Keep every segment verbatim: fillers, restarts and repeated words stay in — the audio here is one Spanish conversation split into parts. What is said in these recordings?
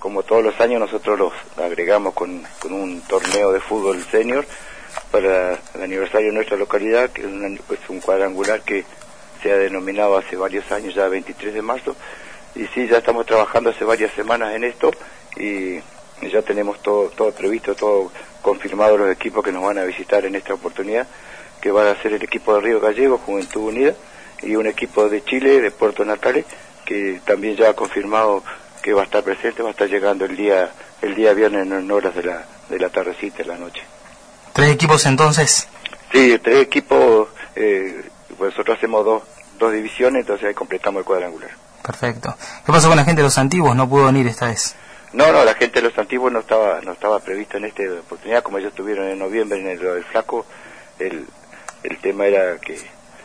como todos los años nosotros los agregamos con, con un torneo de fútbol senior para el aniversario de nuestra localidad, que es, una, es un cuadrangular que se ha denominado hace varios años, ya veintitrés de marzo, y sí, ya estamos trabajando hace varias semanas en esto, y ya tenemos todo, todo previsto, todo confirmado, los equipos que nos van a visitar en esta oportunidad, que va a ser el equipo de Río Gallegos, Juventud Unida, y un equipo de Chile, de Puerto Natales, que también ya ha confirmado que va a estar presente, va a estar llegando el día el día viernes en horas de la de la tardecita, de la noche. ¿Tres equipos entonces? Sí, tres equipos, eh, pues nosotros hacemos dos, dos divisiones, entonces ahí completamos el cuadrangular. Perfecto. ¿Qué pasó con la gente de los antiguos? ¿No pudo venir esta vez? No, no, la gente de los antiguos no estaba no estaba prevista en esta oportunidad, como ellos estuvieron en noviembre en el, el Flaco, el, el tema era que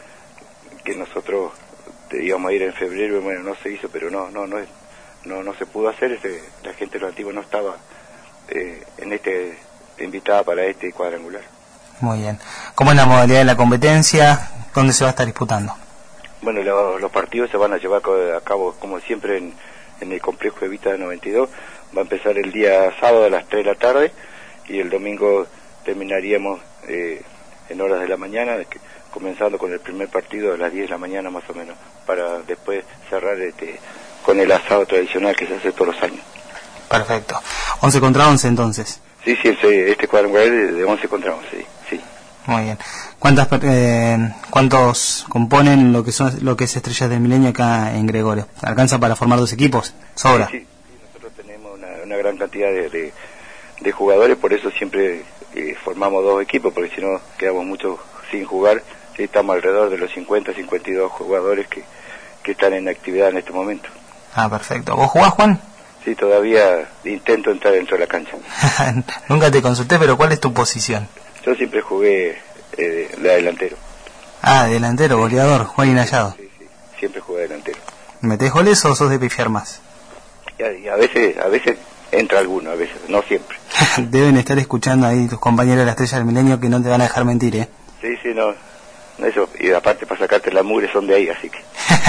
que nosotros íbamos a ir en febrero, bueno, no se hizo, pero no no no no no se pudo hacer, este, la gente de los antiguos no estaba eh, en este invitada para este cuadrangular. Muy bien. ¿Cómo es la modalidad de la competencia? ¿Dónde se va a estar disputando? Bueno, lo, los partidos se van a llevar a cabo, como siempre, en, en el complejo de Vita noventa y dos. Va a empezar el día sábado a las tres de la tarde y el domingo terminaríamos eh, en horas de la mañana, comenzando con el primer partido a las diez de la mañana más o menos, para después cerrar este con el asado tradicional que se hace todos los años. Perfecto. once contra once entonces. Sí, sí, este cuadrangular es de once contra once, sí. Muy bien. ¿Cuántas eh, cuántos componen lo que son lo que es Estrellas del Milenio acá en Gregorio? ¿Alcanza para formar dos equipos? ¿Sobra? Sí, sí, sí, nosotros tenemos una, una gran cantidad de, de, de jugadores, por eso siempre eh, formamos dos equipos, porque si no quedamos muchos sin jugar. Sí, estamos alrededor de los cincuenta, cincuenta y dos jugadores que, que están en actividad en este momento. Ah, perfecto. ¿Vos jugás, Juan? Sí, todavía intento entrar dentro de la cancha. Nunca te consulté, pero ¿cuál es tu posición? Yo siempre jugué eh, de delantero. Ah, delantero, goleador, Juan Inallado. Sí, sí, siempre jugué delantero. ¿Metés goles o sos de pifiar más? Y a, y a veces a veces entra alguno, a veces, no siempre. Deben estar escuchando ahí tus compañeros de la Estrella del Milenio que no te van a dejar mentir, ¿eh? Sí, sí, no, eso, y aparte para sacarte la mugre son de ahí, así que...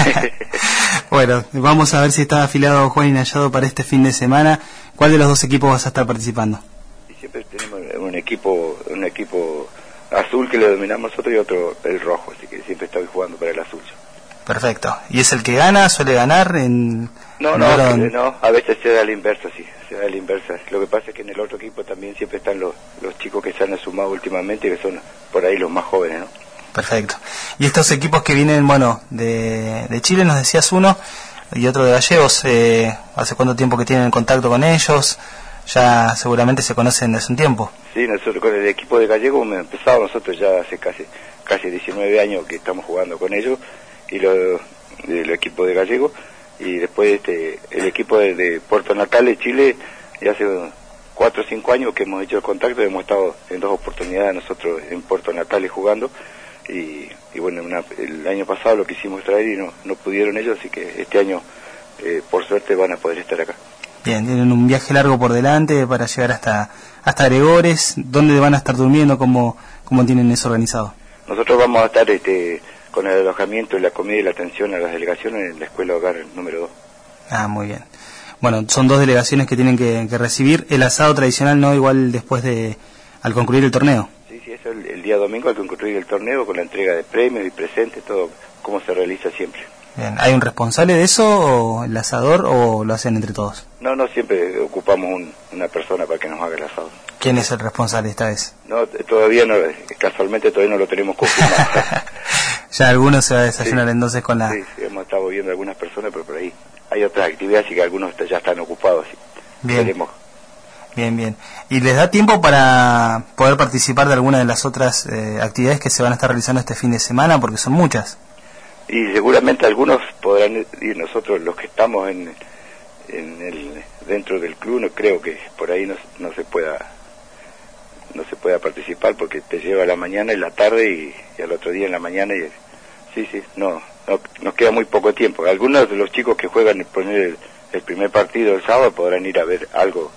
Bueno, vamos a ver si está afiliado Juan Inallado para este fin de semana. ¿Cuál de los dos equipos vas a estar participando? Y siempre tenemos un equipo un equipo azul que lo dominamos nosotros y otro el rojo, así que siempre estoy jugando para el azul. Perfecto. ¿Y es el que gana? ¿Suele ganar? en No, no, no, no, a veces se da la inversa, sí, se da la inversa. Lo que pasa es que en el otro equipo también siempre están los, los chicos que se han sumado últimamente, que son por ahí los más jóvenes, ¿no? Perfecto. Y estos equipos que vienen, bueno, de, de Chile, nos decías uno, y otro de Gallegos, eh, ¿hace cuánto tiempo que tienen contacto con ellos? Ya seguramente se conocen desde un tiempo. Sí, nosotros con el equipo de Gallegos hemos empezado nosotros ya hace casi casi diecinueve años que estamos jugando con ellos, y lo, el equipo de Gallegos, y después este el equipo de, de Puerto Natales, Chile, ya hace cuatro o cinco años que hemos hecho el contacto, hemos estado en dos oportunidades nosotros en Puerto Natales jugando, y, y bueno, una, el año pasado lo quisimos traer y no, no pudieron ellos, así que este año eh, por suerte van a poder estar acá. Bien, tienen un viaje largo por delante para llegar hasta hasta Gregores. ¿Dónde van a estar durmiendo? ¿Cómo, cómo tienen eso organizado? Nosotros vamos a estar este con el alojamiento y la comida y la atención a las delegaciones en la escuela hogar número dos. Ah, muy bien. Bueno, son dos delegaciones que tienen que, que recibir el asado tradicional, ¿no? Igual después de, al concluir el torneo. Sí, sí, eso el, el día domingo al concluir el torneo con la entrega de premios y presentes, todo como se realiza siempre. Bien, ¿hay un responsable de eso, o el asador, o lo hacen entre todos? No, no, siempre ocupamos un, una persona para que nos haga el asado. ¿Quién es el responsable esta vez? No, todavía no, casualmente todavía no lo tenemos confirmado. Ya algunos se va a desayunar, sí, entonces con la... Sí, sí, hemos estado viendo algunas personas, pero por ahí hay otras actividades y que algunos ya están ocupados. ¿Sí? Bien. Veremos. Bien, bien. ¿Y les da tiempo para poder participar de alguna de las otras eh, actividades que se van a estar realizando este fin de semana? Porque son muchas. Y seguramente algunos podrán ir, nosotros los que estamos en, en el dentro del club, no creo que por ahí no, no se pueda no se pueda participar, porque te lleva a la mañana y la tarde y, y al otro día en la mañana y sí, sí, no, no nos queda muy poco tiempo. Algunos de los chicos que juegan poner el, el primer partido el sábado podrán ir a ver algo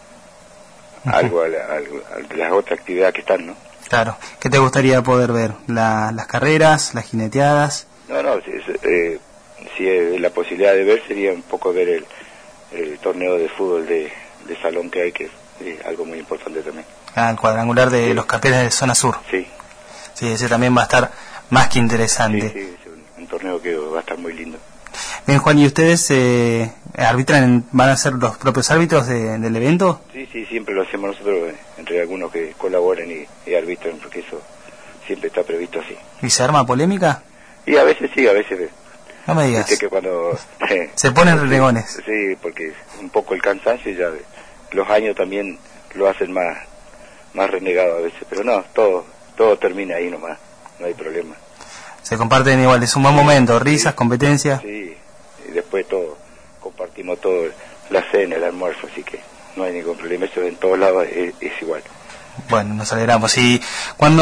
uh-huh. algo a, la, a, a las otras actividades que están, ¿no? Claro. ¿Qué te gustaría poder ver? La, las carreras, las jineteadas. No, no, si, eh, si eh, la posibilidad de ver sería un poco ver el, el torneo de fútbol de, de salón que hay, que es eh, algo muy importante también. Ah, el cuadrangular de sí. los campeones de zona sur. Sí. Sí, ese también va a estar más que interesante. Sí, sí, es un, un torneo que va a estar muy lindo. Bien, Juan, ¿y ustedes eh, arbitran, van a ser los propios árbitros de, del evento? Sí, sí, siempre lo hacemos nosotros, entre algunos que colaboran y, y arbitran, porque eso siempre está previsto así. ¿Y se arma polémica? Y a veces sí, a veces... No me digas. Viste que cuando... Eh, se ponen renegones. Sí, porque un poco el cansancio ya... Los años también lo hacen más más renegado a veces, pero no, todo todo termina ahí nomás, no hay problema. Se comparten igual, es un buen sí, momento, risas, sí, competencia. Sí, y después todo, compartimos todo, la cena, el almuerzo, así que no hay ningún problema, eso en todos lados es, es igual. Bueno, nos alegramos. ¿Y cuándo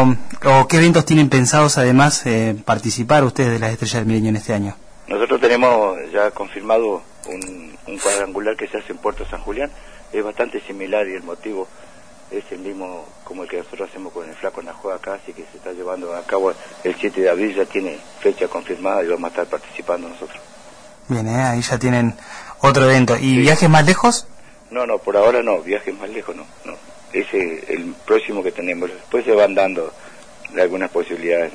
o qué eventos tienen pensados además eh, participar ustedes de las Estrellas del Milenio en este año? Nosotros tenemos ya confirmado un, un cuadrangular que se hace en Puerto San Julián, es bastante similar y el motivo es el mismo como el que nosotros hacemos con el Flaco Najuá acá, así que se está llevando a cabo el siete de abril, ya tiene fecha confirmada y vamos a estar participando nosotros. Bien, ¿eh? Ahí ya tienen otro evento. ¿Y sí. viajes más lejos? No, no, por ahora no, viajes más lejos no, no. Ese es el próximo que tenemos, después se van dando algunas posibilidades.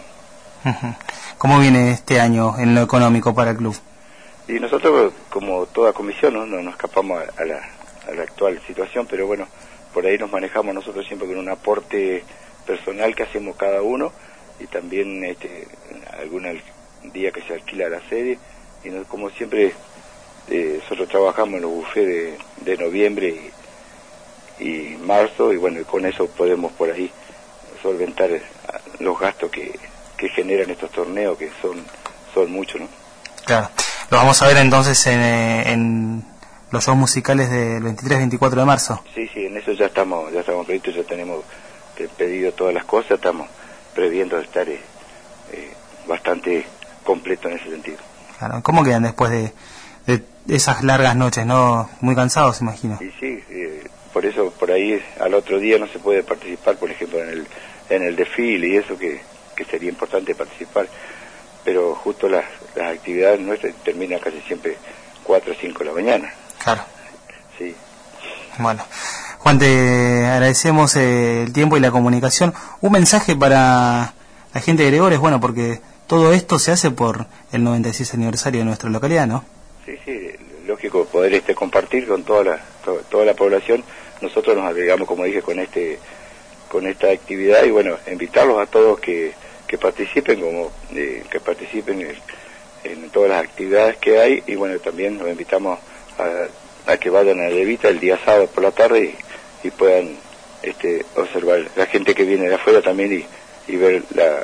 ¿Cómo viene este año en lo económico para el club? Y nosotros, como toda comisión, no, no nos escapamos a, a, la, a la actual situación, pero bueno, por ahí nos manejamos nosotros siempre con un aporte personal que hacemos cada uno y también este, algún día que se alquila la sede y no, como siempre eh, nosotros trabajamos en los bufés de, de noviembre y, y marzo y bueno, y con eso podemos por ahí solventar los gastos que, que generan estos torneos que son, son muchos, ¿no? Claro, lo vamos a ver entonces en... en... los shows musicales del veintitrés veinticuatro de marzo. Sí, sí, en eso ya estamos, ya estamos previstos, ya tenemos pedido todas las cosas, estamos previendo estar eh, eh, bastante completo en ese sentido. Claro, ¿cómo quedan después de, de esas largas noches, no? Muy cansados, imagino. Y sí, eh, por eso por ahí al otro día no se puede participar, por ejemplo, en el en el desfile y eso que, que sería importante participar, pero justo las, las actividades nuestras terminan casi siempre cuatro o cinco de la mañana. Claro. Sí. Bueno, Juan, te agradecemos eh, el tiempo y la comunicación. Un mensaje para la gente de Gregores, bueno, porque todo esto se hace por el noventa y seis aniversario de nuestra localidad, ¿no? Sí, sí, lógico poder este compartir con toda la to, toda la población. Nosotros nos agregamos, como dije, con este con esta actividad y bueno, invitarlos a todos que, que participen, como eh, que participen en, en todas las actividades que hay y bueno, también los invitamos a, a que vayan a Levita el día sábado por la tarde y, y puedan este, observar la gente que viene de afuera también y, y ver la,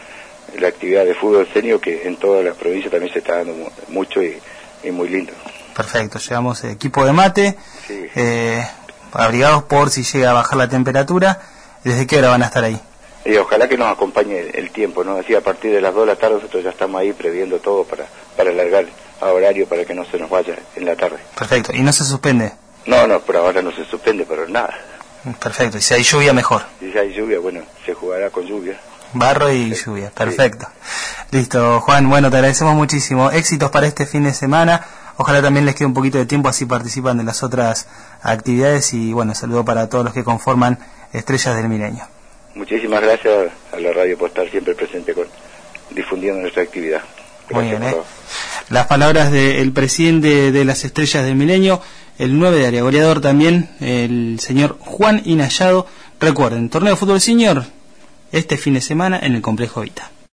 la actividad de fútbol senior que en toda la provincia también se está dando mucho y, y muy lindo. Perfecto, llevamos equipo de mate, sí. eh, abrigados por si llega a bajar la temperatura. ¿Desde qué hora van a estar ahí? Y ojalá que nos acompañe el tiempo, ¿no? Así a partir de las dos de la tarde nosotros ya estamos ahí previendo todo para, para alargar a horario para que no se nos vaya en la tarde. Perfecto, ¿y no se suspende? No, no, por ahora no se suspende, pero nada. Perfecto, y si hay lluvia mejor. Si hay lluvia, bueno, se jugará con lluvia. Barro y sí. lluvia, perfecto. Sí. Listo, Juan, bueno, te agradecemos muchísimo. Éxitos para este fin de semana. Ojalá también les quede un poquito de tiempo, así participan de las otras actividades y bueno, saludo para todos los que conforman Estrellas del Milenio. Muchísimas gracias a la radio por estar siempre presente con difundiendo nuestra actividad. Gracias. Muy bien, ¿eh? Las palabras del presidente de las Estrellas del Milenio, el nueve de área goleador también, el señor Juan Inayado. Recuerden, torneo de fútbol senior este fin de semana en el Complejo Vita.